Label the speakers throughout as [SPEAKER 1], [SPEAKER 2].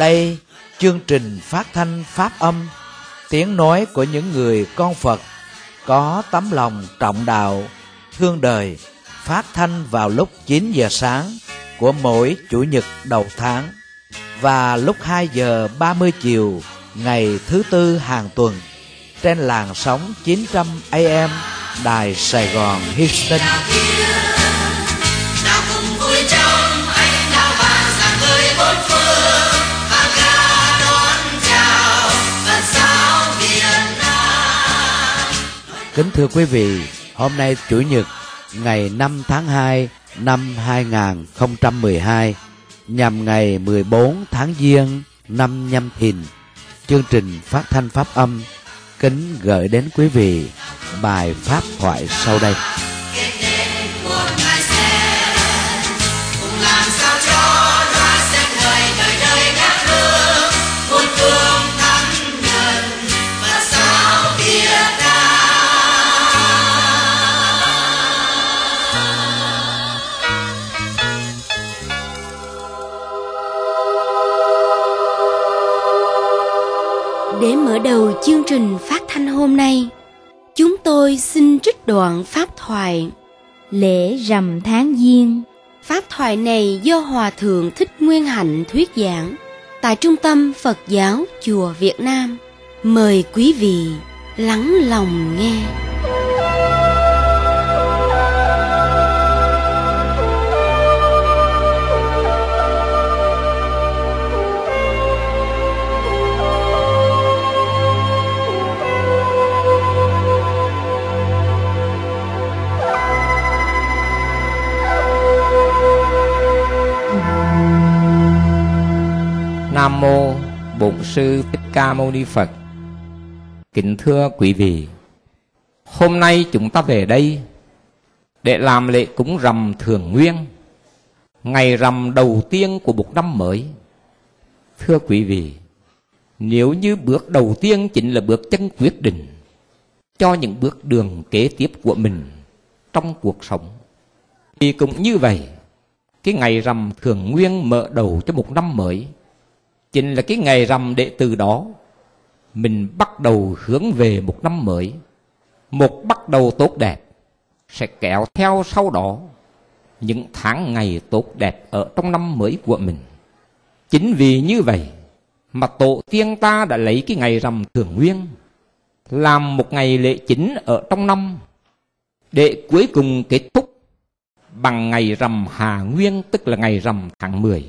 [SPEAKER 1] Đây, chương trình phát thanh Pháp âm, tiếng nói của những người con Phật có tấm lòng trọng đạo, thương đời, phát thanh vào lúc 9 giờ sáng của mỗi Chủ nhật đầu tháng và lúc 2 giờ 30 chiều ngày thứ Tư hàng tuần trên làn sóng 900 AM Đài Sài Gòn Houston. Kính thưa quý vị, hôm nay Chủ nhật ngày 5 tháng 2 năm 2012 nhằm ngày 14 tháng Giêng năm Nhâm Thìn, chương trình phát thanh Pháp âm kính gửi đến quý vị bài pháp thoại sau đây.
[SPEAKER 2] Để mở đầu chương trình phát thanh hôm nay, chúng tôi xin trích đoạn pháp thoại
[SPEAKER 3] Lễ rằm tháng Giêng.
[SPEAKER 2] Pháp thoại này do Hòa Thượng Thích Nguyên Hạnh thuyết giảng tại Trung tâm Phật giáo Chùa Việt Nam. Mời quý vị lắng lòng nghe.
[SPEAKER 4] Nam mô Bổn Sư Thích Ca Mâu Ni Phật. Kính thưa quý vị, hôm nay chúng ta về đây để làm lễ cúng rằm Thường Nguyên, ngày rằm đầu tiên của một năm mới. Thưa quý vị, nếu như bước đầu tiên chính là bước chân quyết định cho những bước đường kế tiếp của mình trong cuộc sống, thì cũng như vậy, cái ngày rằm Thường Nguyên mở đầu cho một năm mới chính là cái ngày rằm để từ đó mình bắt đầu hướng về một năm mới, một bắt đầu tốt đẹp, sẽ kéo theo sau đó những tháng ngày tốt đẹp ở trong năm mới của mình. Chính vì như vậy mà tổ tiên ta đã lấy cái ngày rằm Thường Nguyên làm một ngày lễ chính ở trong năm, để cuối cùng kết thúc bằng ngày rằm Hà Nguyên, tức là ngày rằm tháng 10.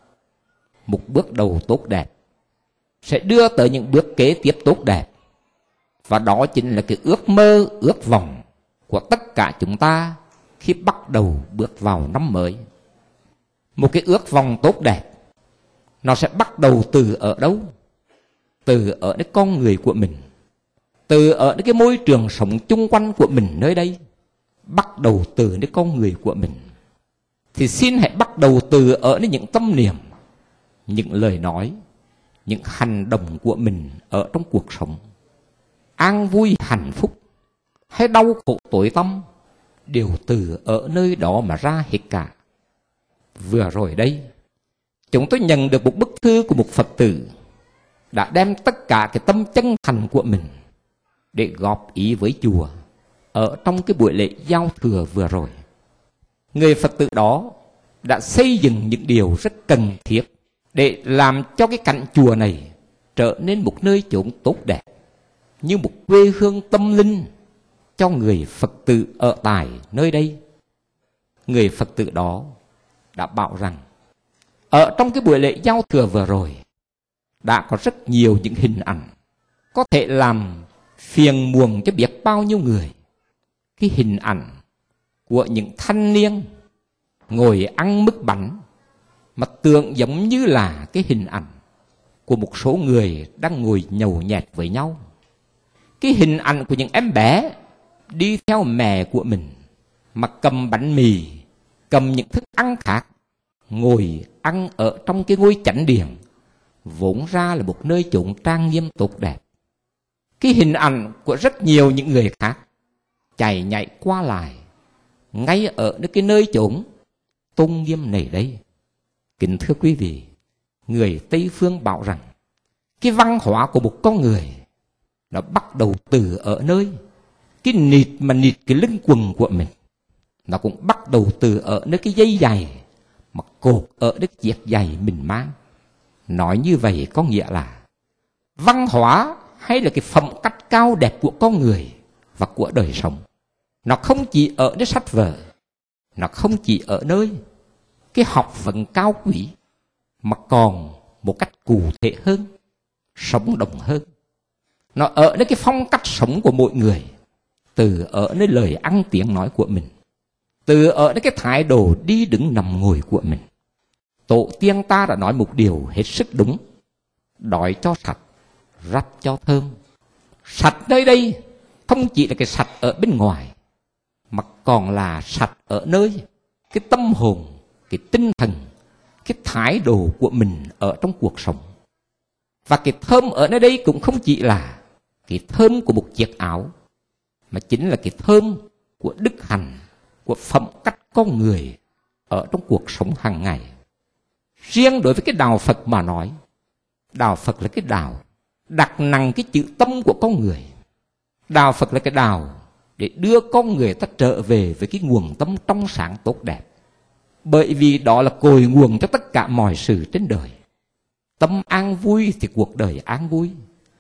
[SPEAKER 4] Một bước đầu tốt đẹp sẽ đưa tới những bước kế tiếp tốt đẹp. Và đó chính là cái ước mơ, ước vọng của tất cả chúng ta khi bắt đầu bước vào năm mới. Một cái ước vọng tốt đẹp, nó sẽ bắt đầu từ ở đâu? Từ ở cái con người của mình, từ ở cái môi trường sống chung quanh của mình nơi đây. Bắt đầu từ cái con người của mình. Thì xin hãy bắt đầu từ ở những tâm niệm, những lời nói, những hành động của mình ở trong cuộc sống. An vui, hạnh phúc hay đau khổ tối tăm đều từ ở nơi đó mà ra hết cả. Vừa rồi đây, chúng tôi nhận được một bức thư của một Phật tử đã đem tất cả cái tâm chân thành của mình để góp ý với chùa ở trong cái buổi lễ giao thừa vừa rồi. Người Phật tử đó đã xây dựng những điều rất cần thiết để làm cho cái cảnh chùa này trở nên một nơi chốn tốt đẹp, như một quê hương tâm linh cho người Phật tử ở tại nơi đây. Người Phật tử đó đã bảo rằng ở trong cái buổi lễ giao thừa vừa rồi đã có rất nhiều những hình ảnh có thể làm phiền muộn cho biết bao nhiêu người. Cái hình ảnh của những thanh niên ngồi ăn mứt bánh mà tưởng giống như là cái hình ảnh của một số người đang ngồi nhậu nhẹt với nhau. Cái hình ảnh của những em bé đi theo mẹ của mình mà cầm bánh mì, cầm những thức ăn khác, ngồi ăn ở trong cái ngôi chánh điện vốn ra là một nơi chốn trang nghiêm tốt đẹp. Cái hình ảnh của rất nhiều những người khác chạy nhảy qua lại ngay ở cái nơi chốn tôn nghiêm này đây. Kính thưa quý vị, người Tây phương bảo rằng cái văn hóa của một con người nó bắt đầu từ ở nơi cái nịt cái lưng quần của mình. Nó cũng bắt đầu từ ở nơi cái dây giày mà cột ở cái chiếc giày mình mang. Nói như vậy có nghĩa là văn hóa hay là cái phẩm cách cao đẹp của con người và của đời sống, nó không chỉ ở nơi sách vở, nó không chỉ ở nơi cái học vấn cao quý, mà còn một cách cụ thể hơn, sống động hơn. Nó ở nơi cái phong cách sống của mỗi người, từ ở nơi lời ăn tiếng nói của mình, từ ở nơi cái thái độ đi đứng nằm ngồi của mình. Tổ tiên ta đã nói một điều hết sức đúng: đói cho sạch, rách cho thơm. Sạch nơi đây không chỉ là cái sạch ở bên ngoài, mà còn là sạch ở nơi cái tâm hồn, cái tinh thần, cái thái độ của mình ở trong cuộc sống. Và cái thơm ở nơi đây cũng không chỉ là cái thơm của một chiếc áo, mà chính là cái thơm của đức hạnh, của phẩm cách con người ở trong cuộc sống hàng ngày. Riêng đối với cái đạo Phật mà nói, đạo Phật là cái đạo đặt nặng cái chữ tâm của con người. Đạo Phật là cái đạo để đưa con người ta trở về với cái nguồn tâm trong sáng tốt đẹp. Bởi vì đó là cội nguồn cho tất cả mọi sự trên đời. Tâm an vui thì cuộc đời an vui.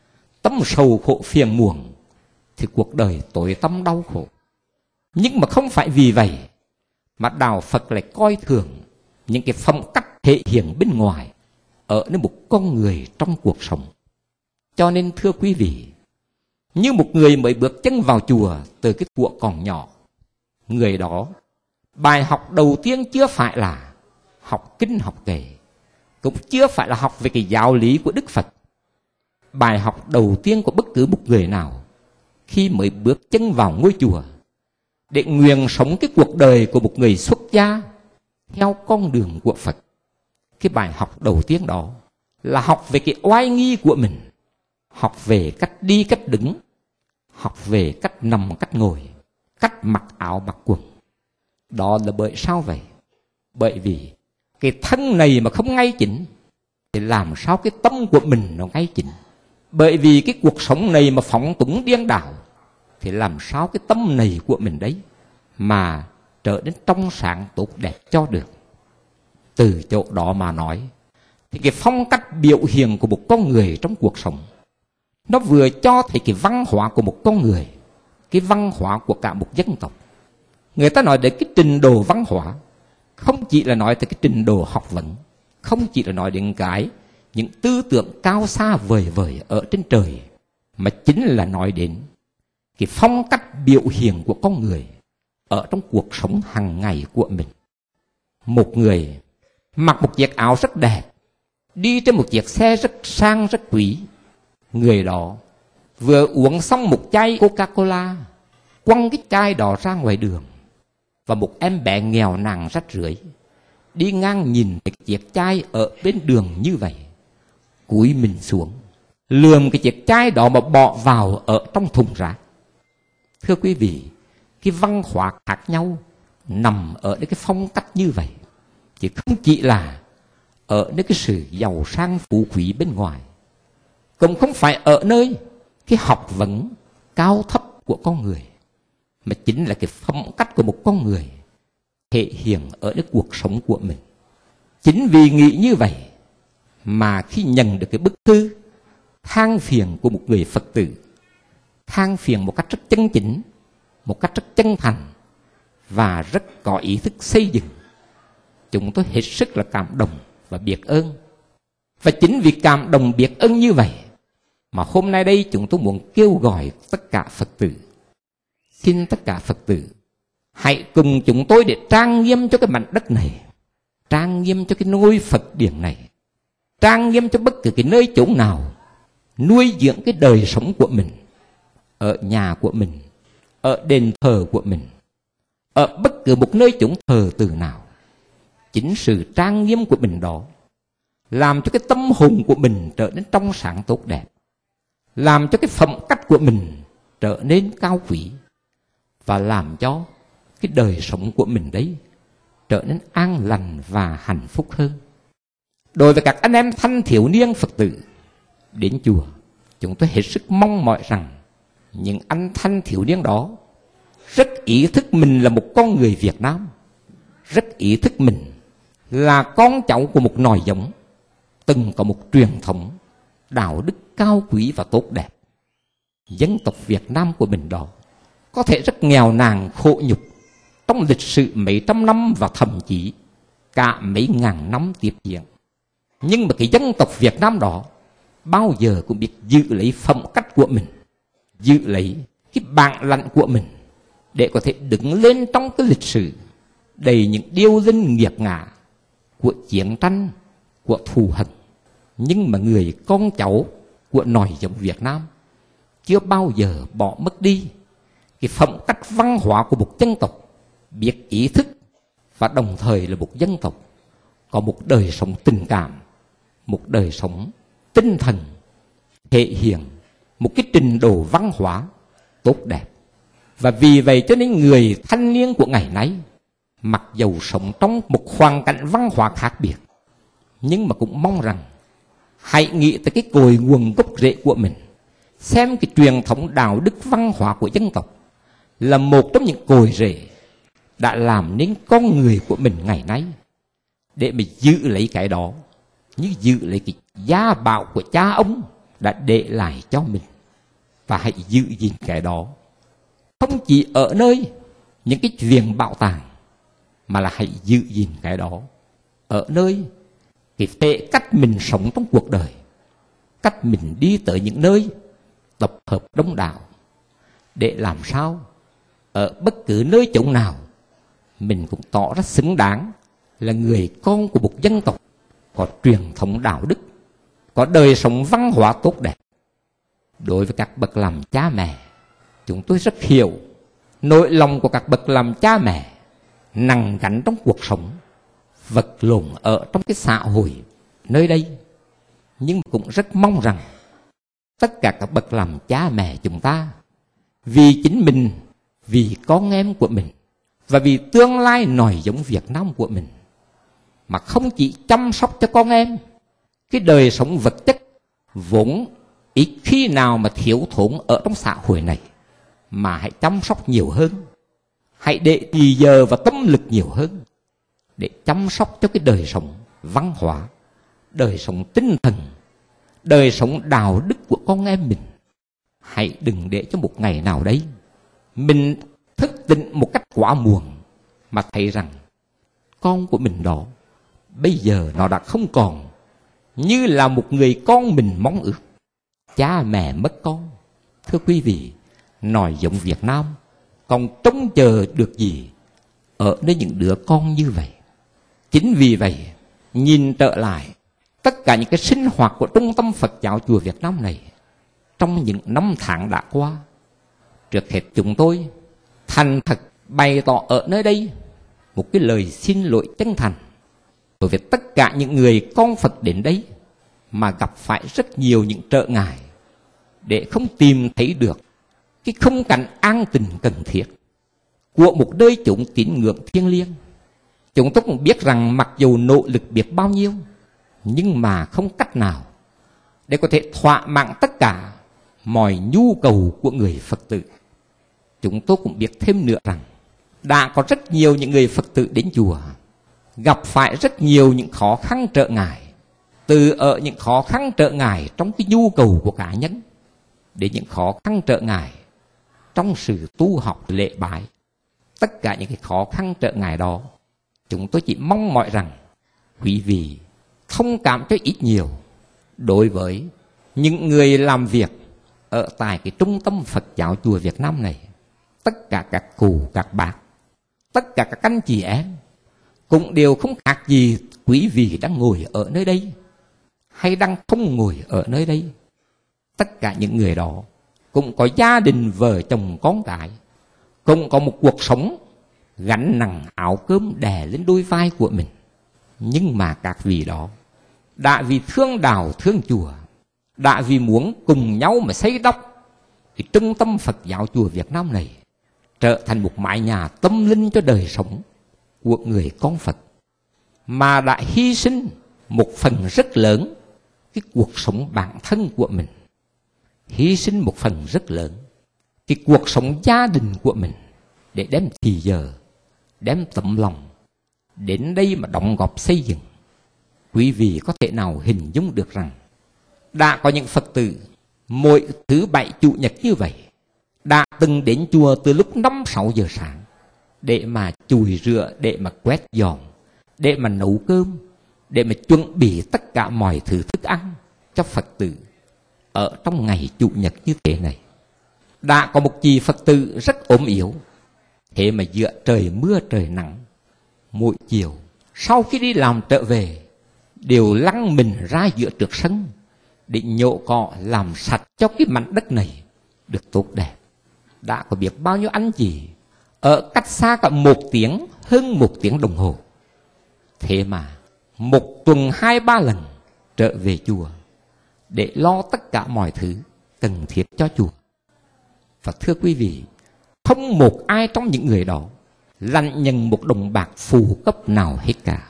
[SPEAKER 4] Tâm sầu khổ phiền muộn thì cuộc đời tối tăm đau khổ. Nhưng mà không phải vì vậy mà đạo Phật lại coi thường những cái phong cách thể hiện bên ngoài ở nơi một con người trong cuộc sống. Cho nên thưa quý vị, như một người mới bước chân vào chùa từ cái thuở còn nhỏ, người đó bài học đầu tiên chưa phải là học kinh học kệ, cũng chưa phải là học về cái giáo lý của Đức Phật. Bài học đầu tiên của bất cứ một người nào khi mới bước chân vào ngôi chùa để nguyện sống cái cuộc đời của một người xuất gia theo con đường của Phật, cái bài học đầu tiên đó là học về cái oai nghi của mình, học về cách đi cách đứng, học về cách nằm cách ngồi, cách mặc áo mặc quần. Đó là bởi sao vậy? Bởi vì cái thân này mà không ngay chỉnh thì làm sao cái tâm của mình nó ngay chỉnh. Bởi vì cái cuộc sống này mà phóng túng điên đảo thì làm sao cái tâm này của mình đấy mà trở nên trong sáng tốt đẹp cho được. Từ chỗ đó mà nói thì cái phong cách biểu hiện của một con người trong cuộc sống, nó vừa cho thấy cái văn hóa của một con người, cái văn hóa của cả một dân tộc. Người ta nói đến cái trình độ văn hóa không chỉ là nói tới cái trình độ học vấn, không chỉ là nói đến những tư tưởng cao xa vời vời ở trên trời, mà chính là nói đến cái phong cách biểu hiện của con người ở trong cuộc sống hàng ngày của mình. Một người mặc một chiếc áo rất đẹp, đi trên một chiếc xe rất sang rất quý, người đó vừa uống xong một chai Coca-Cola, quăng cái chai đó ra ngoài đường, và một em bé nghèo nàn rách rưới đi ngang nhìn cái chiếc chai ở bên đường như vậy, cúi mình xuống lườm cái chiếc chai đó mà bỏ vào ở trong thùng rác. Thưa quý vị, cái văn hóa khác nhau nằm ở cái phong cách như vậy, chứ không chỉ là ở nơi cái sự giàu sang phú quý bên ngoài, cũng không phải ở nơi cái học vấn cao thấp của con người, mà chính là cái phong cách của một con người thể hiện ở cái cuộc sống của mình. Chính vì nghĩ như vậy mà khi nhận được cái bức thư than phiền của một người Phật tử, than phiền một cách rất chân chính, một cách rất chân thành và rất có ý thức xây dựng, chúng tôi hết sức là cảm động và biết ơn. Và chính vì cảm động biết ơn như vậy mà hôm nay đây chúng tôi muốn kêu gọi tất cả Phật tử, xin tất cả Phật tử hãy cùng chúng tôi để trang nghiêm cho cái mảnh đất này, trang nghiêm cho cái ngôi Phật điển này, trang nghiêm cho bất cứ cái nơi chỗ nào nuôi dưỡng cái đời sống của mình, ở nhà của mình, ở đền thờ của mình, ở bất cứ một nơi chúng thờ từ nào. Chính sự trang nghiêm của mình đó làm cho cái tâm hồn của mình trở nên trong sáng tốt đẹp, làm cho cái phẩm cách của mình trở nên cao quý, và làm cho cái đời sống của mình đấy trở nên an lành và hạnh phúc hơn. Đối với các anh em thanh thiếu niên Phật tử đến chùa, chúng tôi hết sức mong mỏi rằng những anh thanh thiếu niên đó rất ý thức mình là một con người Việt Nam, rất ý thức mình là con cháu của một nòi giống từng có một truyền thống đạo đức cao quý và tốt đẹp. Dân tộc Việt Nam của mình đó có thể rất nghèo nàn khổ nhục trong lịch sử mấy trăm năm và thậm chí cả mấy ngàn năm tiếp diễn, nhưng mà cái dân tộc Việt Nam đó bao giờ cũng biết giữ lấy phẩm cách của mình, giữ lấy cái bản lãnh của mình để có thể đứng lên trong cái lịch sử đầy những điêu linh nghiệt ngã của chiến tranh, của thù hận. Nhưng mà người con cháu của nòi giống Việt Nam chưa bao giờ bỏ mất đi cái phẩm cách văn hóa của một dân tộc biết ý thức và đồng thời là một dân tộc có một đời sống tình cảm, một đời sống tinh thần, thể hiện một cái trình độ văn hóa tốt đẹp. Và vì vậy cho nên người thanh niên của ngày nay, mặc dầu sống trong một hoàn cảnh văn hóa khác biệt, nhưng mà cũng mong rằng hãy nghĩ tới cái cội nguồn gốc rễ của mình, xem cái truyền thống đạo đức văn hóa của dân tộc là một trong những cội rễ đã làm nên con người của mình ngày nay, để mà giữ lấy cái đó như giữ lấy cái gia bảo của cha ông đã để lại cho mình. Và hãy giữ gìn cái đó không chỉ ở nơi những cái viện bảo tàng, mà là hãy giữ gìn cái đó ở nơi cái thể cách mình sống trong cuộc đời, cách mình đi tới những nơi tập hợp đông đảo, để làm sao ở bất cứ nơi chỗ nào mình cũng tỏ ra xứng đáng là người con của một dân tộc có truyền thống đạo đức, có đời sống văn hóa tốt đẹp. Đối với các bậc làm cha mẹ, chúng tôi rất hiểu nỗi lòng của các bậc làm cha mẹ nặng gánh trong cuộc sống, vật lộn ở trong cái xã hội nơi đây. Nhưng cũng rất mong rằng tất cả các bậc làm cha mẹ chúng ta vì chính mình, vì con em của mình và vì tương lai nòi giống Việt Nam của mình, mà không chỉ chăm sóc cho con em cái đời sống vật chất vốn ít khi nào mà thiếu thốn ở trong xã hội này, mà hãy chăm sóc nhiều hơn, hãy để thì giờ và tâm lực nhiều hơn để chăm sóc cho cái đời sống văn hóa, đời sống tinh thần, đời sống đạo đức của con em mình. Hãy đừng để cho một ngày nào đấy mình thức tỉnh một cách quá muộn mà thấy rằng con của mình đó bây giờ nó đã không còn như là một người con mình mong ước. Cha mẹ mất con, thưa quý vị, nòi giống Việt Nam còn trông chờ được gì ở nơi những đứa con như vậy. Chính vì vậy, nhìn trở lại tất cả những cái sinh hoạt của Trung tâm Phật giáo chùa Việt Nam này trong những năm tháng đã qua, trước hết chúng tôi thành thật bày tỏ ở nơi đây một cái lời xin lỗi chân thành đối với tất cả những người con Phật đến đây mà gặp phải rất nhiều những trở ngại để không tìm thấy được cái khung cảnh an tình cần thiết của một nơi chốn tín ngưỡng thiêng liêng. Chúng tôi cũng biết rằng mặc dù nỗ lực biết bao nhiêu, nhưng mà không cách nào để có thể thỏa mãn tất cả mọi nhu cầu của người Phật tử. Chúng tôi cũng biết thêm nữa rằng đã có rất nhiều những người Phật tử đến chùa gặp phải rất nhiều những khó khăn trở ngại, từ ở những khó khăn trở ngại trong cái nhu cầu của cá nhân đến những khó khăn trở ngại trong sự tu học lễ bái. Tất cả những cái khó khăn trở ngại đó, chúng tôi chỉ mong mỏi rằng quý vị thông cảm cho ít nhiều đối với những người làm việc ở tại cái Trung tâm Phật giáo chùa Việt Nam này. Tất cả các cụ, các bác, tất cả các anh chị em cũng đều không khác gì quý vị đang ngồi ở nơi đây hay đang không ngồi ở nơi đây. Tất cả những người đó cũng có gia đình, vợ chồng, con cái, cũng có một cuộc sống gánh nặng áo cơm đè lên đôi vai của mình. Nhưng mà các vị đó đã vì thương đạo thương chùa, đã vì muốn cùng nhau mà xây đắp cái Trung tâm Phật giáo chùa Việt Nam này trở thành một mái nhà tâm linh cho đời sống của người con Phật, mà đã hy sinh một phần rất lớn cái cuộc sống bản thân của mình, hy sinh một phần rất lớn cái cuộc sống gia đình của mình để đem thì giờ, đem tấm lòng đến đây mà đóng góp xây dựng. Quý vị có thể nào hình dung được rằng đã có những Phật tử mỗi thứ Bảy Chủ nhật như vậy đã từng đến chùa từ lúc 5-6 giờ sáng để mà chùi rửa, để mà quét dọn, để mà nấu cơm, để mà chuẩn bị tất cả mọi thứ thức ăn cho Phật tử ở trong ngày Chủ nhật như thế này. Đã có một chị Phật tử rất ốm yếu, thế mà giữa trời mưa trời nắng, mỗi chiều sau khi đi làm trở về đều lăn mình ra giữa trước sân để nhổ cỏ làm sạch cho cái mảnh đất này được tốt đẹp. Đã có biết bao nhiêu anh chị ở cách xa cả 1 tiếng, hơn 1 tiếng đồng hồ, thế mà 1 tuần 2-3 lần trở về chùa để lo tất cả mọi thứ cần thiết cho chùa. Và thưa quý vị, không một ai trong những người đó lãnh nhận một đồng bạc phù cấp nào hết cả.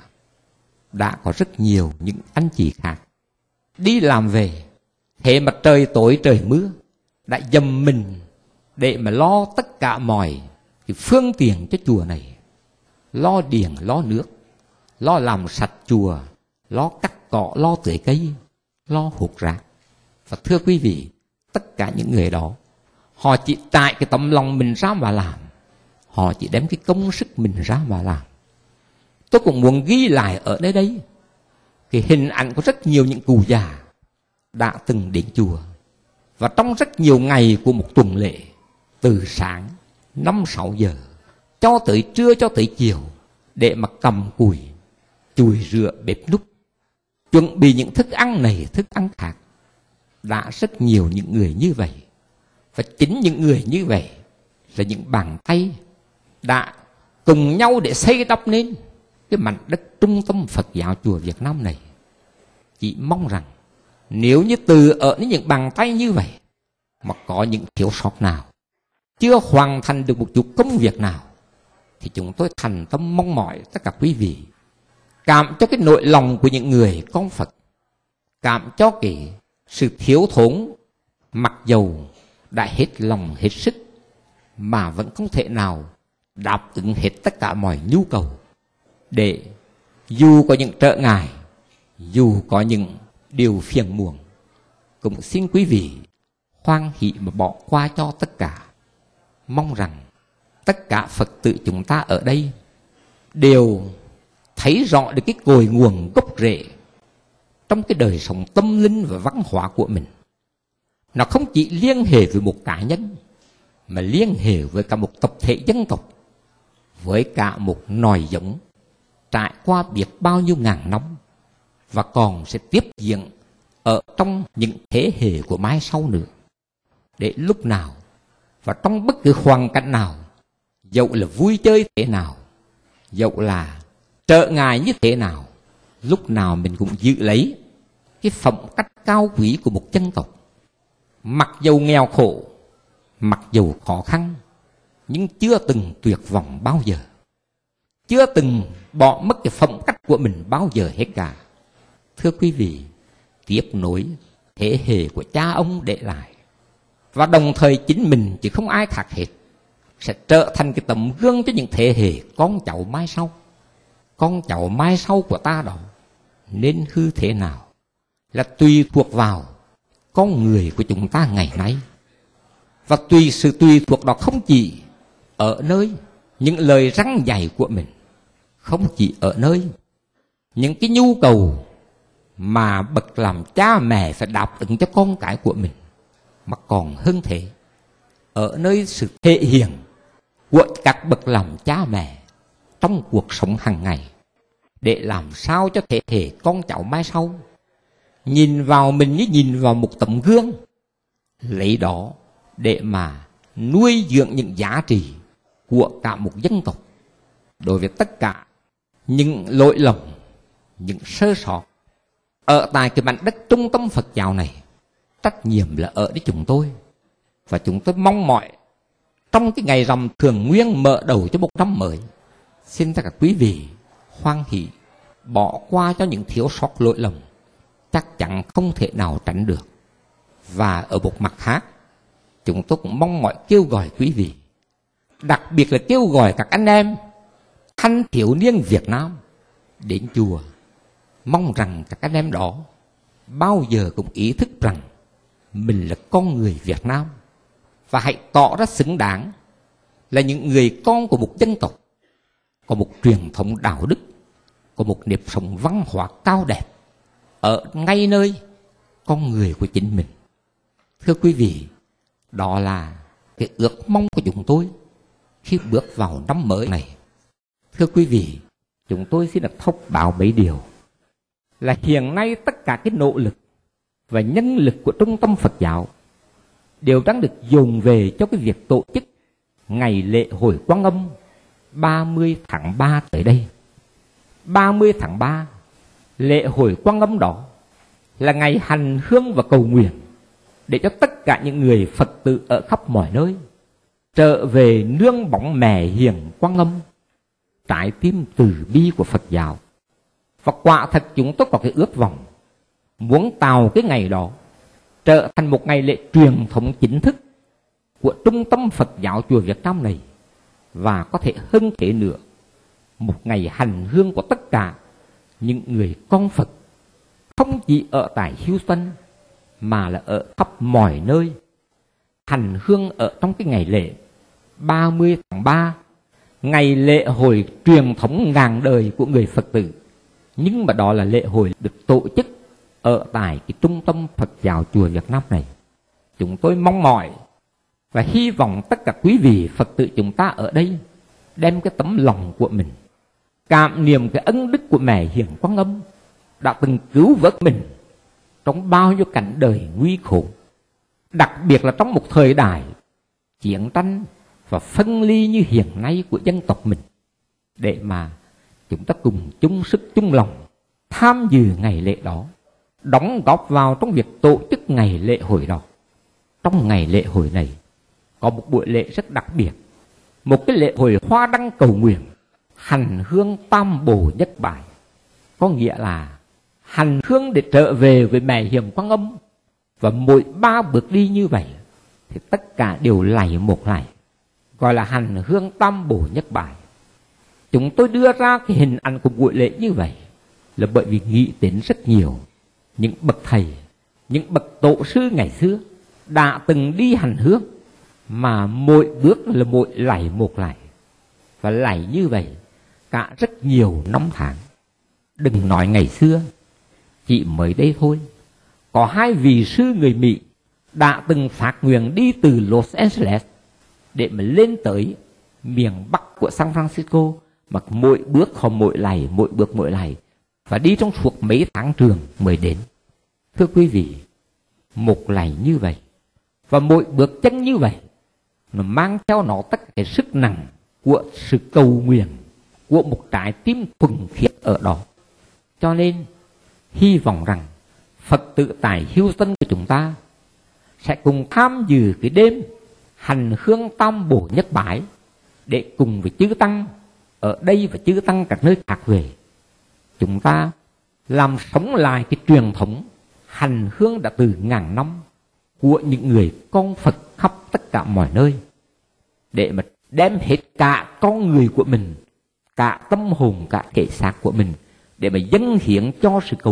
[SPEAKER 4] Đã có rất nhiều những anh chị khác đi làm về, thế mà trời tối trời mưa đã dầm mình để mà lo tất cả mọi cái phương tiện cho chùa này, lo điện, lo nước, lo làm sạch chùa, lo cắt cỏ, lo tưới cây, lo hút rác. Và thưa quý vị, tất cả những người đó họ chỉ tại cái tấm lòng mình ra mà làm, họ chỉ đem cái công sức mình ra mà làm. Tôi cũng muốn ghi lại ở đây cái hình ảnh của rất nhiều những cụ già đã từng đến chùa, và trong rất nhiều ngày của một tuần lễ, từ sáng 5-6 giờ cho tới trưa, cho tới chiều, để mà cầm cùi chùi rửa bếp núc, chuẩn bị những thức ăn này thức ăn khác. Đã rất nhiều những người như vậy, và chính những người như vậy là những bàn tay đã cùng nhau để xây đắp nên cái mảnh đất trung tâm Phật giáo chùa Việt Nam này. Chỉ mong rằng nếu như từ ở những bàn tay như vậy mà có những thiếu sót nào, chưa hoàn thành được một chút công việc nào, thì chúng tôi thành tâm mong mỏi tất cả quý vị cảm cho cái nỗi lòng của những người con Phật, cảm cho cái sự thiếu thốn, mặc dầu đã hết lòng hết sức mà vẫn không thể nào đáp ứng hết tất cả mọi nhu cầu, để dù có những trở ngại, dù có những điều phiền muộn, cũng xin quý vị hoan hỷ mà bỏ qua cho tất cả. Mong rằng tất cả Phật tử chúng ta ở đây đều thấy rõ được cái cội nguồn gốc rễ trong cái đời sống tâm linh và văn hóa của mình. Nó không chỉ liên hệ với một cá nhân, mà liên hệ với cả một tập thể dân tộc, với cả một nòi giống trải qua biết bao nhiêu ngàn năm, và còn sẽ tiếp diễn ở trong những thế hệ của mai sau nữa. Để lúc nào và trong bất cứ hoàn cảnh nào, dẫu là vui chơi thế nào, dẫu là trở ngại như thế nào, lúc nào mình cũng giữ lấy cái phẩm cách cao quý của một dân tộc. Mặc dầu nghèo khổ, mặc dầu khó khăn, nhưng chưa từng tuyệt vọng bao giờ, chưa từng bỏ mất cái phẩm cách của mình bao giờ hết cả. Thưa quý vị, tiếp nối thế hệ của cha ông để lại, và đồng thời chính mình chứ không ai khác hết sẽ trở thành cái tấm gương cho những thế hệ con cháu mai sau. Con cháu mai sau của ta đó nên hư thế nào là tùy thuộc vào con người của chúng ta ngày nay. Và sự tùy thuộc đó không chỉ ở nơi những lời răn dạy của mình, không chỉ ở nơi những cái nhu cầu mà bậc làm cha mẹ phải đáp ứng cho con cái của mình, mà còn hơn thế, ở nơi sự thể hiện của các bậc làm cha mẹ trong cuộc sống hàng ngày, để làm sao cho thế hệ con cháu mai sau nhìn vào mình như nhìn vào một tấm gương, lấy đó để mà nuôi dưỡng những giá trị của cả một dân tộc. Đối với tất cả những lỗi lầm, những sơ sót ở tại cái mảnh đất trung tâm Phật giáo này, trách nhiệm là ở đấy chúng tôi. Và chúng tôi mong mỏi trong cái ngày rằm thường nguyên mở đầu cho một năm mới, xin tất cả quý vị hoan hỷ bỏ qua cho những thiếu sót lỗi lầm chắc chắn không thể nào tránh được. Và ở một mặt khác, chúng tôi cũng mong mỏi kêu gọi quý vị, đặc biệt là kêu gọi các anh em thanh thiếu niên Việt Nam đến chùa. Mong rằng các anh em đó bao giờ cũng ý thức rằng mình là con người Việt Nam, và hãy tỏ ra xứng đáng là những người con của một dân tộc có một truyền thống đạo đức, có một nếp sống văn hóa cao đẹp ở ngay nơi con người của chính mình. Thưa quý vị, đó là cái ước mong của chúng tôi khi bước vào năm mới này. Thưa quý vị, chúng tôi xin được thông báo mấy điều là hiện nay tất cả cái nỗ lực và nhân lực của Trung tâm Phật giáo đều đang được dồn về cho cái việc tổ chức ngày lễ hội Quan Âm 30 tháng 3 tới đây. 30 tháng 3, lễ hội Quan Âm đó là ngày hành hương và cầu nguyện để cho tất cả những người Phật tử ở khắp mọi nơi trở về nương bóng mẹ hiền Quan Âm, trái tim từ bi của Phật giáo. Và quả thật chúng tôi có cái ước vọng muốn tạo cái ngày đó trở thành một ngày lễ truyền thống chính thức của Trung tâm Phật giáo chùa Việt Nam này, và có thể hơn thế nữa, một ngày hành hương của tất cả những người con Phật, không chỉ ở tại Houston mà là ở khắp mọi nơi, hành hương ở trong cái ngày lễ 30 tháng 3, ngày lễ hội truyền thống ngàn đời của người Phật tử. Nhưng mà đó là lễ hội được tổ chức ở tại cái Trung tâm Phật giáo chùa Việt Nam này. Chúng tôi mong mỏi và hy vọng tất cả quý vị Phật tử chúng ta ở đây đem cái tấm lòng của mình, cảm niệm cái ân đức của mẹ hiền Quan Âm đã từng cứu vớt mình trong bao nhiêu cảnh đời nguy khổ, đặc biệt là trong một thời đại chiến tranh và phân ly như hiện nay của dân tộc mình, để mà chúng ta cùng chung sức chung lòng tham dự ngày lễ đó, đóng góp vào trong việc tổ chức ngày lễ hội đó. Trong ngày lễ hội này có một buổi lễ rất đặc biệt, một cái lễ hội hoa đăng cầu nguyện, hành hương tam bồ nhất bái, có nghĩa là hành hương để trở về với mẹ hiền Quan Âm. Và mỗi 3 bước đi như vậy thì tất cả đều lạy một lạy, gọi là hành hương tam bồ nhất bái. Chúng tôi đưa ra cái hình ảnh của buổi lễ như vậy là bởi vì nghĩ đến rất nhiều những bậc thầy, những bậc tổ sư ngày xưa đã từng đi hành hương, mà mỗi bước là mỗi lạy một lạy, và lạy như vậy cả rất nhiều năm tháng. Đừng nói ngày xưa, chỉ mới đây thôi, có 2 vị sư người Mỹ đã từng phát nguyện đi từ Los Angeles để mà lên tới miền Bắc của San Francisco, mà mỗi bước họ mỗi lạy, mỗi bước mỗi lạy, và đi trong suốt mấy tháng trường mới đến. Thưa quý vị, một lạy như vậy và mỗi bước chân như vậy, nó mang theo nó tất cả cái sức nặng của sự cầu nguyện của một trái tim thuần khiết ở đó. Cho nên hy vọng rằng Phật tử tại Houston của chúng ta sẽ cùng tham dự cái đêm hành hương tam bổ nhất bái, để cùng với chư tăng ở đây và chư tăng các nơi khác về, chúng ta làm sống lại cái truyền thống hành hương đã từ ngàn năm của những người con Phật khắp tất cả mọi nơi, để mà đem hết cả con người của mình, cả tâm hồn, cả thể xác của mình, để mà dâng hiến cho sự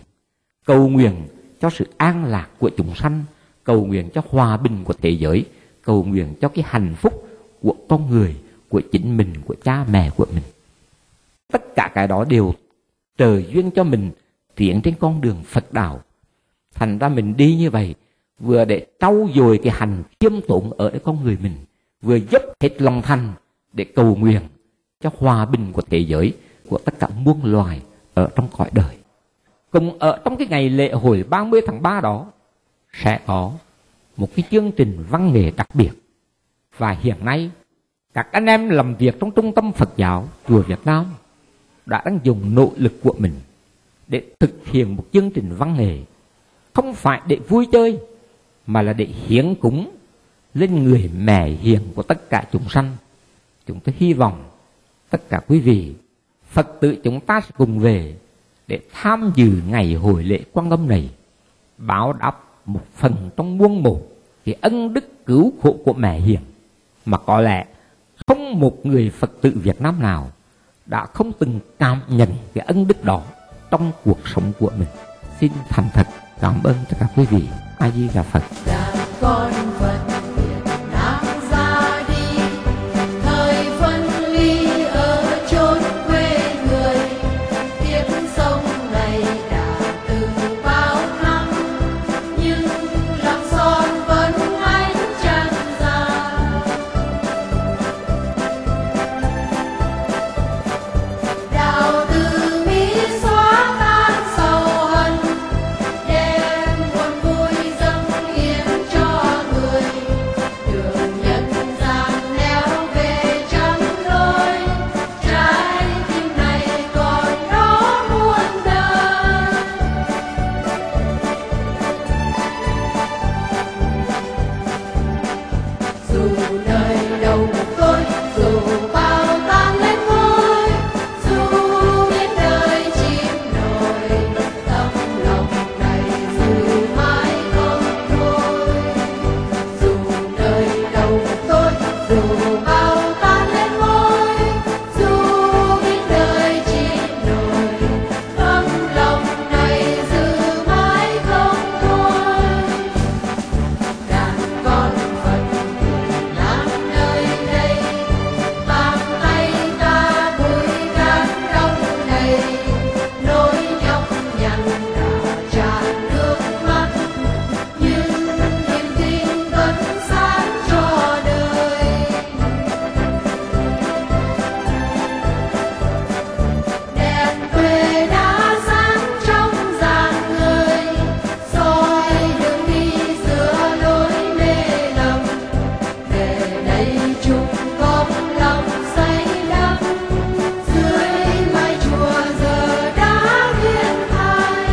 [SPEAKER 4] cầu nguyện cho sự an lạc của chúng sanh, cầu nguyện cho hòa bình của thế giới, cầu nguyện cho cái hạnh phúc của con người, của chính mình, của cha mẹ của mình. Tất cả cái đó đều trời duyên cho mình tiến trên con đường Phật đạo. Thành ra mình đi như vậy, vừa để trau dồi cái hành khiêm tốn ở cái con người mình, vừa dốc hết lòng thành để cầu nguyện cho hòa bình của thế giới, của tất cả muôn loài ở trong cõi đời. Cùng ở trong cái ngày lễ hội 30 tháng 3 đó sẽ có một cái chương trình văn nghệ đặc biệt. Và hiện nay các anh em làm việc trong Trung tâm Phật giáo chùa Việt Nam đã đang dùng nội lực của mình để thực hiện một chương trình văn nghệ, không phải để vui chơi mà là để hiến cúng lên người mẹ hiền của tất cả chúng sanh. Chúng tôi hy vọng tất cả quý vị Phật tử chúng ta sẽ cùng về để tham dự ngày hội lễ Quan Âm này, báo đáp một phần trong muôn màu cái ân đức cứu khổ của mẹ hiền mà có lẽ không một người Phật tử Việt Nam nào đã không từng cảm nhận cái ân đức đó trong cuộc sống của mình. Xin thành thật cảm ơn tất cả quý vị. A Di Đà Phật.
[SPEAKER 5] Con Phật Việt Nam ra đi, thời phân ly ở chốn quê người, kiếp sống này đã từ bao năm, nhưng lòng son vẫn ánh trăng ra. Đạo từ bi xóa tan sầu hận, đem buồn vui dâng hiến cho người. Đường nhân gian neo về trăm lối, trái tim này còn đó muôn đời. Dù đời đầu tôi, dù bao tan lên ngôi, dù biết đời chim nổi, tấm lòng này dù mãi không thôi. Dù đời đầu tôi, dù bao tan lên ngôi, dù biết đời chim nổi, tấm lòng này giữ mãi không thôi. Đàn con Phật Việt Nam nơi đây, vang tay ta vui ca đông đầy, nỗi nhọc nhằn đã tràn nước mắt, nhưng niềm tin vẫn sáng cho đời. Đèn quê đã sáng trong rạng ngời, soi đường đi giữa lối mê lầm. Về đây chung góp lòng xây đắp, dưới mái chùa giờ đã hiên thai.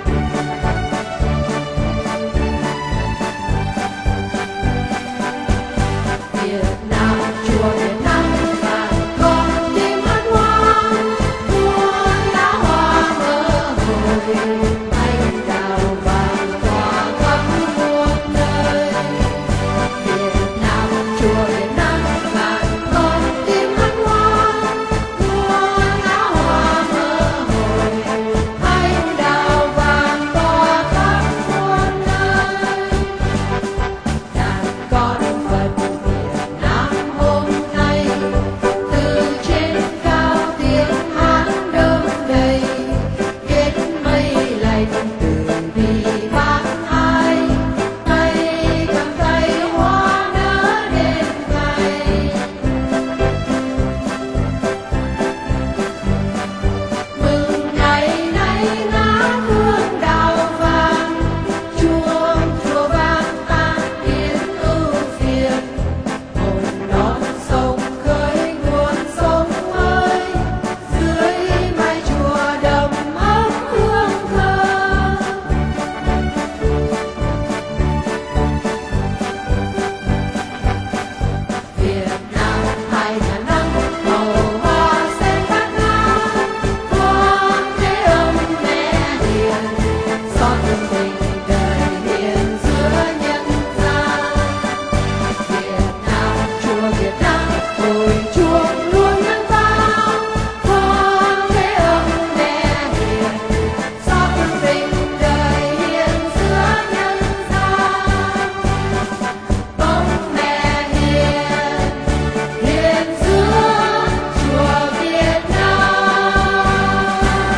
[SPEAKER 5] Việt Nam, chùa Việt Nam vàng con tim hát hoa, muôn lá hoa mơ hồi, anh đào vàng tỏa khắp muôn nơi. Việt Nam, chùa Việt Nam vàng con tim hát hoa, muôn lá hoa mơ hồi, anh đào vàng tỏa khắp muôn nơi. Đàn con Phật Việt Nam hôm nay, từ trên cao tiếng hát đơm đầy, kết mây lành từ bi bác ai, tay cầm tay hoa nở đêm ngày. Mừng ngày nay ngã hương đào vàng, chuông vang tan biến ưu phiền, hồn non sông khơi nguồn sông ơi, dưới mái chùa đầm ấm hương thơ. Việt Nam hai ngàn năm màu hoa sen bát ngát, con thế âm mẹ hiền, xót tình đời hiền giữa nhân gian. Việt Nam, chùa Việt Nam, hồi chuông luôn ngân vang, con thế âm mẹ hiền, xót tình đời hiền giữa nhân gian. Bóng mẹ hiền, hiền giữa chùa Việt Nam.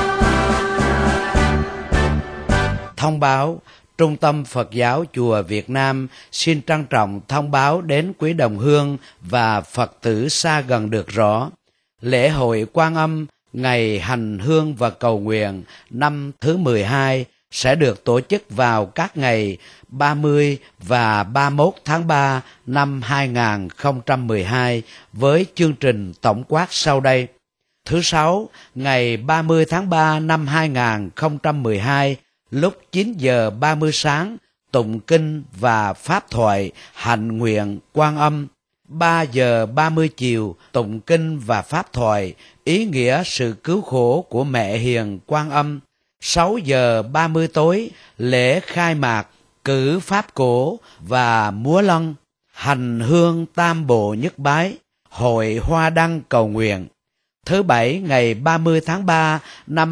[SPEAKER 1] Thông báo: Trung tâm Phật giáo Chùa Việt Nam xin trân trọng thông báo đến quý đồng hương và Phật tử xa gần được rõ. Lễ hội Quan Âm ngày hành hương và cầu nguyện năm thứ 12 sẽ được tổ chức vào các ngày 30 và 31 tháng 3 năm 2012 với chương trình tổng quát sau đây. Thứ Sáu, ngày 30 tháng 3 năm 2012, lúc 9 giờ 30 sáng, tụng kinh và pháp thoại hạnh nguyện Quan Âm. 3 giờ 30 chiều tụng kinh và pháp thoại, ý nghĩa sự cứu khổ của mẹ hiền Quan Âm. 6 giờ 30 tối, lễ khai mạc, cử pháp cổ và múa lân, hành hương tam bộ nhất bái, hội hoa đăng cầu nguyện. Thứ Bảy ngày 30 tháng 3 năm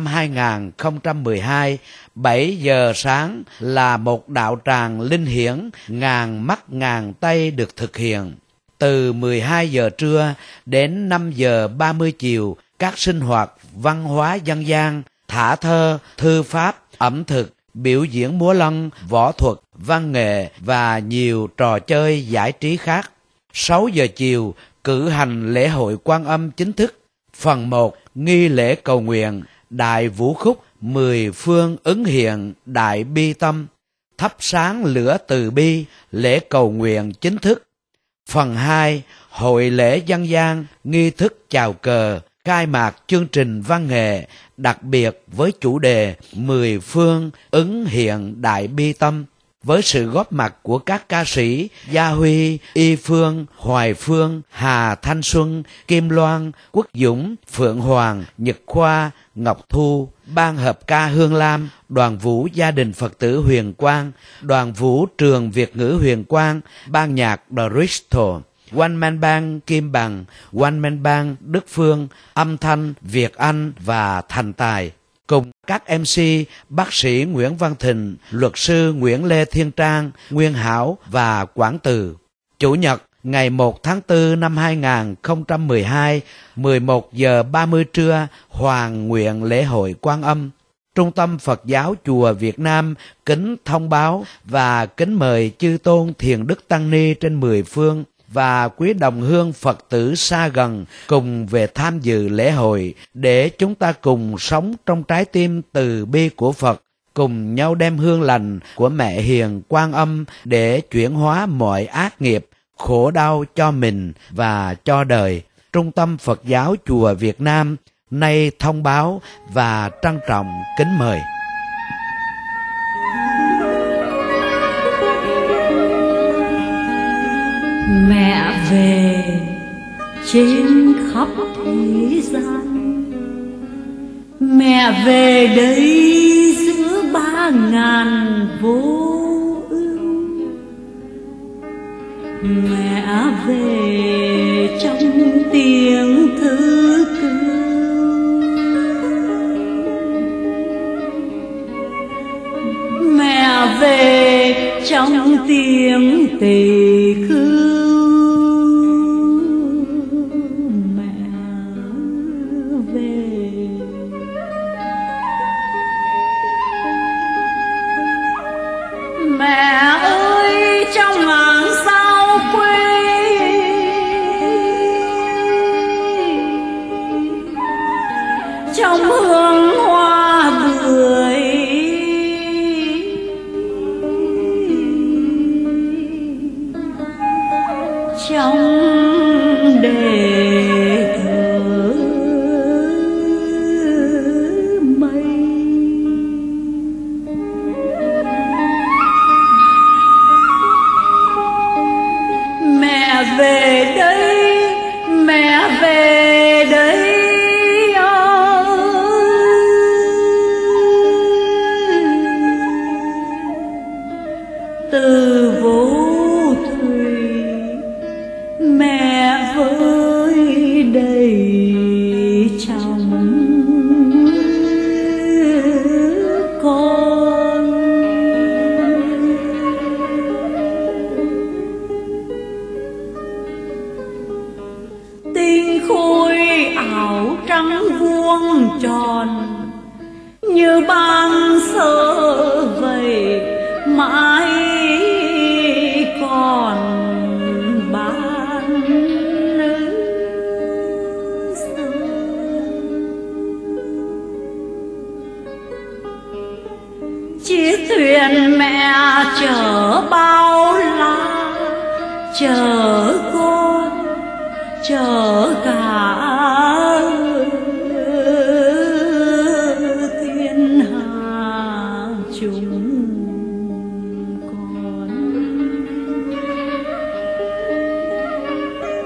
[SPEAKER 1] 2012, 7 giờ sáng là một đạo tràng linh hiển ngàn mắt ngàn tay được thực hiện. Từ 12 giờ trưa đến 5 giờ 30 chiều, các sinh hoạt văn hóa dân gian, thả thơ, thư pháp, ẩm thực, biểu diễn múa lân, võ thuật, văn nghệ và nhiều trò chơi giải trí khác. 6 giờ chiều, cử hành lễ hội Quan Âm chính thức. Phần 1, nghi lễ cầu nguyện, đại vũ khúc 10 phương ứng hiện đại bi tâm, thắp sáng lửa từ bi, lễ cầu nguyện chính thức. Phần 2, hội lễ dân gian, nghi thức chào cờ, khai mạc chương trình văn nghệ đặc biệt với chủ đề 10 phương ứng hiện đại bi tâm, với sự góp mặt của các ca sĩ Gia Huy, Y Phương, Hoài Phương, Hà Thanh Xuân, Kim Loan, Quốc Dũng, Phượng Hoàng, Nhật Khoa, Ngọc Thu, ban hợp ca Hương Lam, đoàn vũ gia đình Phật tử Huyền Quang, đoàn vũ trường Việt ngữ Huyền Quang, ban nhạc The Bristol, One Man Band Kim Bằng, One Man Band Đức Phương, âm thanh Việt Anh và Thành Tài. Cùng các MC bác sĩ Nguyễn Văn Thịnh, luật sư Nguyễn Lê Thiên Trang, Nguyên Hảo và Quảng Từ. Chủ nhật ngày 1 tháng 4 năm 2012, 11 giờ 30 trưa, Hoàng nguyện lễ hội Quan Âm. Trung tâm Phật giáo Chùa Việt Nam kính thông báo và kính mời chư tôn thiền đức tăng ni trên 10 phương và quý đồng hương Phật tử xa gần cùng về tham dự lễ hội để chúng ta cùng sống trong trái tim từ bi của Phật, cùng nhau đem hương lành của mẹ hiền Quan Âm để chuyển hóa mọi ác nghiệp, khổ đau cho mình và cho đời. Trung tâm Phật giáo Chùa Việt Nam nay thông báo và trân trọng kính mời.
[SPEAKER 6] Mẹ về trên khắp thế gian, mẹ về đây giữa 3.000 vô ưu. Mẹ về trong tiếng thư cứu, mẹ về trong tiếng tỳ khưu. Mẹ ơi trong ngàn sao quê, trong hương hoa bưởi, trong đề thờ mây. Mẹ về đây, mẹ về đây từ vô thủy, mẹ với đầy trong con. Tinh khôi ảo trắng vuông tròn như ban sơ vầy, mãi còn ban sơ. Chiếc thuyền mẹ chở bao la, chở con, chở cả thiên hạ chúng con.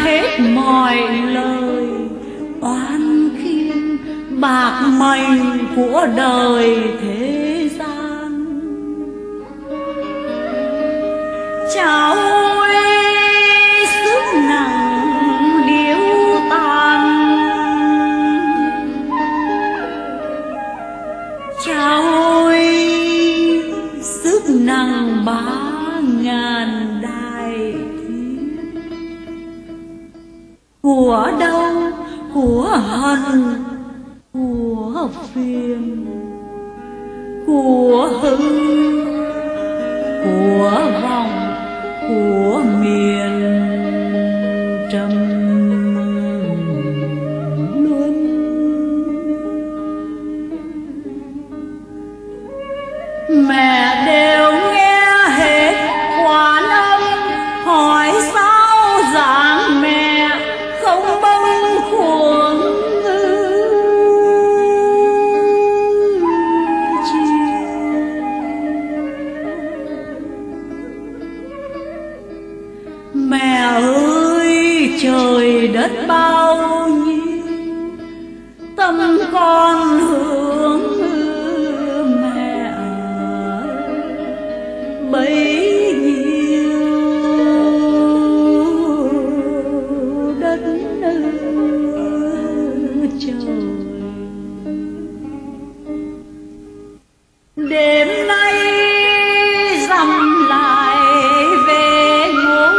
[SPEAKER 6] hết mọi lời oan khiên bạc mệnh của đời thế gian. Cháu ơi sức nặng điếu tàn, cháu ơi sức nặng 3.000 đại thuyết. Của đâu của hận của phiền, của hư của vọng của miền trầm luân. Mẹ đều nghe hết oán âm, hỏi sao dáng mẹ không bâng khuâng mẹ ơi trời đất bao nhiêu, tâm con hướng mẹ bấy nhiêu. Đất trời đêm nay dằm lại về ngôi,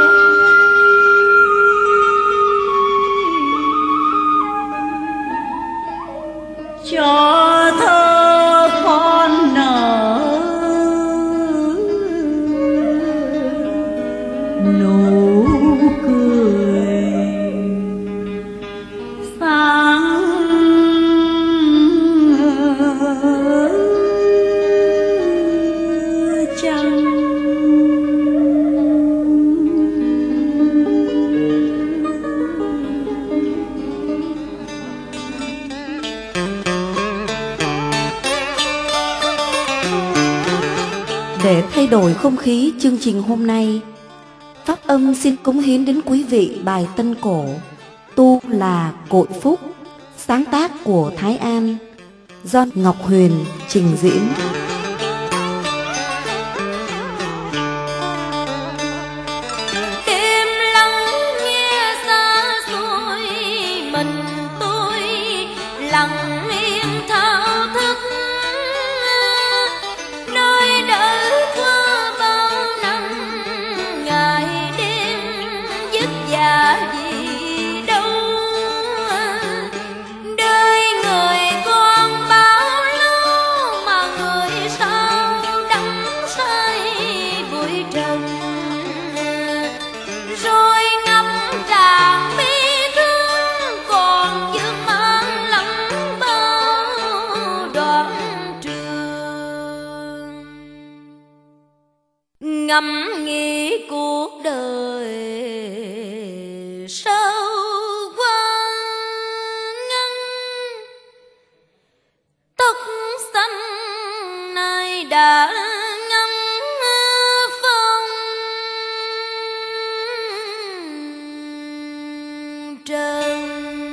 [SPEAKER 6] cho thơ con nở nụ cười sáng trăng.
[SPEAKER 7] Để thay đổi không khí chương trình hôm nay, Pháp Âm xin cống hiến đến quý vị bài tân cổ Tu là cội phúc, sáng tác của Thái An, do Ngọc Huyền trình diễn.
[SPEAKER 2] Đêm lắng nghe xa xôi, mình tôi lặng yên thao thức, nơi đợi qua bao năm ngày đêm vất vả gì đâu. Đời người con bao lâu mà người sao đắm say bụi trần, rồi ngắm tràn bi thương còn dư mang lắm bao đoạn trường. Ngẫm nghĩ cuộc đời sao qua ngăn, tóc xanh nay đã ngâm phong trần.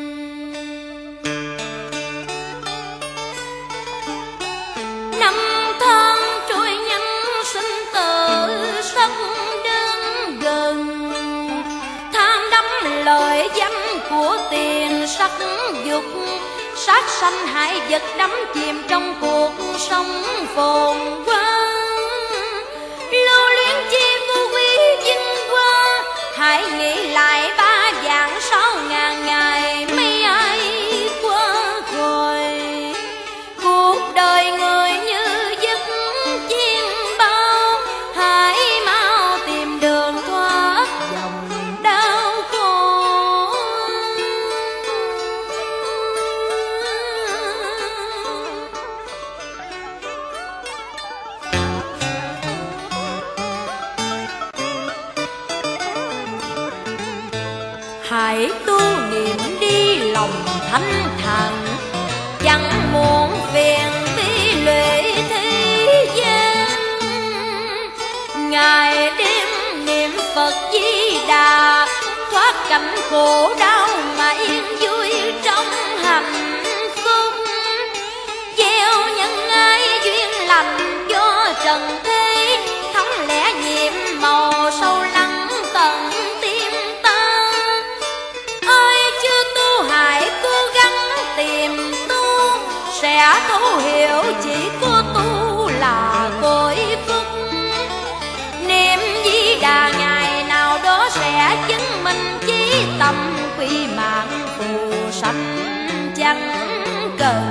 [SPEAKER 2] Năm tháng trôi nhanh sinh tử sắc đơn gần, tham đắm lời danh của tiền sắc dục, sát sanh hại vật đắm chìm trong cuộc sống phồn hoa. Lưu luyến chi vô quý vinh hoa, hãy nghĩ lại 3 vạn 6 ngàn ngày mấy ai qua rồi. Cuộc đời người như giấc chiêm bao, hãy mau tìm đường thoát dòng đau khổ. Hãy tu niệm đi lòng thanh thản, chẳng muộn phiền bi lụy thế gian. Ngày đêm niệm Phật Di Đà, thoát cảnh khổ đau mà yên vui trong hạnh phúc. Gieo nhân ái duyên lành do trần thế, thấm lẽ nhiệm màu sâu lắng tận tim ta. Ai chưa tu hãy cố gắng tìm tu, sẽ thấu hiểu chỉ có tu là cội phúc. Niệm Di Đà ngày nào đó sẽ chứng minh chí tâm quy mạng phù sanh chẳng cần.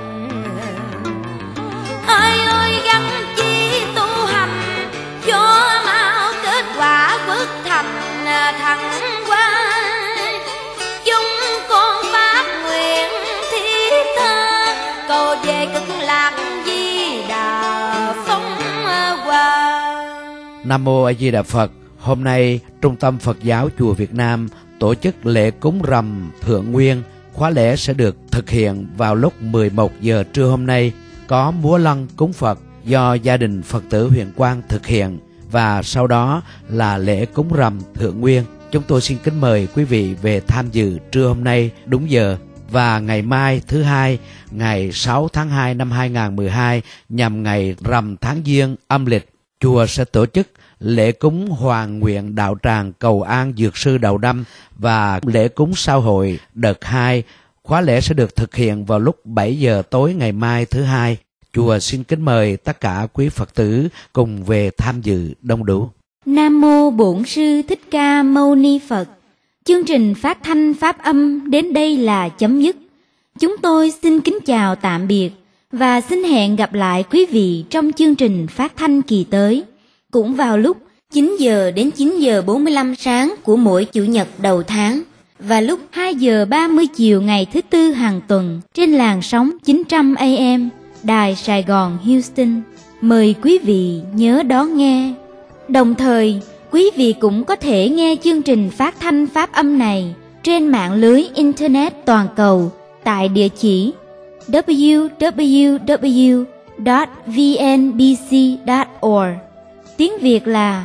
[SPEAKER 2] Ai ơi gắn chí tu hành, cho mau kết quả bước thành thăng hoa. Chúng con phát nguyện thiết tha, cầu về cực lạc Di Đà phong hoa.
[SPEAKER 1] Nam Mô A Di Đà Phật. Hôm nay, Trung tâm Phật giáo Chùa Việt Nam tổ chức lễ cúng rằm Thượng Nguyên. Khóa lễ sẽ được thực hiện vào lúc 11 giờ trưa hôm nay. Có múa lân cúng Phật do gia đình Phật tử Huyền Quang thực hiện, và sau đó là lễ cúng rằm Thượng Nguyên. Chúng tôi xin kính mời quý vị về tham dự trưa hôm nay đúng giờ. Và ngày mai thứ Hai, ngày 6 tháng 2 năm 2012, nhằm ngày rằm tháng Giêng âm lịch, chùa sẽ tổ chức lễ cúng Hoàng Nguyện Đạo Tràng cầu an Dược Sư đầu năm và lễ cúng sao hội đợt 2. Khóa lễ sẽ được thực hiện vào lúc 7 giờ tối ngày mai thứ Hai. Chùa xin kính mời tất cả quý Phật tử cùng về tham dự đông đủ.
[SPEAKER 3] Nam Mô Bổn Sư Thích Ca Mâu Ni Phật. Chương trình phát thanh pháp âm đến đây là chấm dứt. Chúng tôi xin kính chào tạm biệt và xin hẹn gặp lại quý vị trong chương trình phát thanh kỳ tới, cũng vào lúc 9 giờ đến 9 giờ 45 sáng của mỗi Chủ nhật đầu tháng và lúc 2 giờ 30 chiều ngày thứ Tư hàng tuần trên làn sóng 900 AM Đài Sài Gòn Houston. Mời quý vị nhớ đón nghe. Đồng thời, quý vị cũng có thể nghe chương trình phát thanh pháp âm này trên mạng lưới Internet toàn cầu tại địa chỉ www.vnbc.org. Tiếng Việt là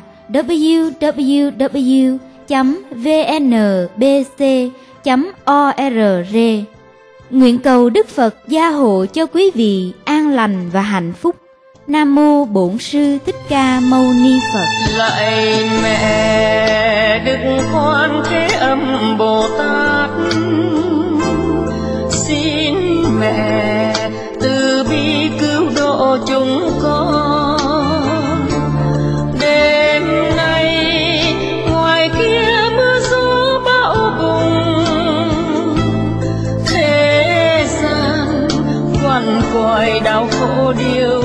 [SPEAKER 3] www.vnbc.org. Nguyện cầu Đức Phật gia hộ cho quý vị an lành và hạnh phúc. Nam Mô Bổn Sư Thích Ca Mâu Ni Phật.
[SPEAKER 6] Lạy mẹ Đức Quan Thế Âm Bồ Tát, xin mẹ từ bi cứu độ chúng con. Đêm nay ngoài kia mưa gió bão bùng, thế gian quằn quại đau khổ điều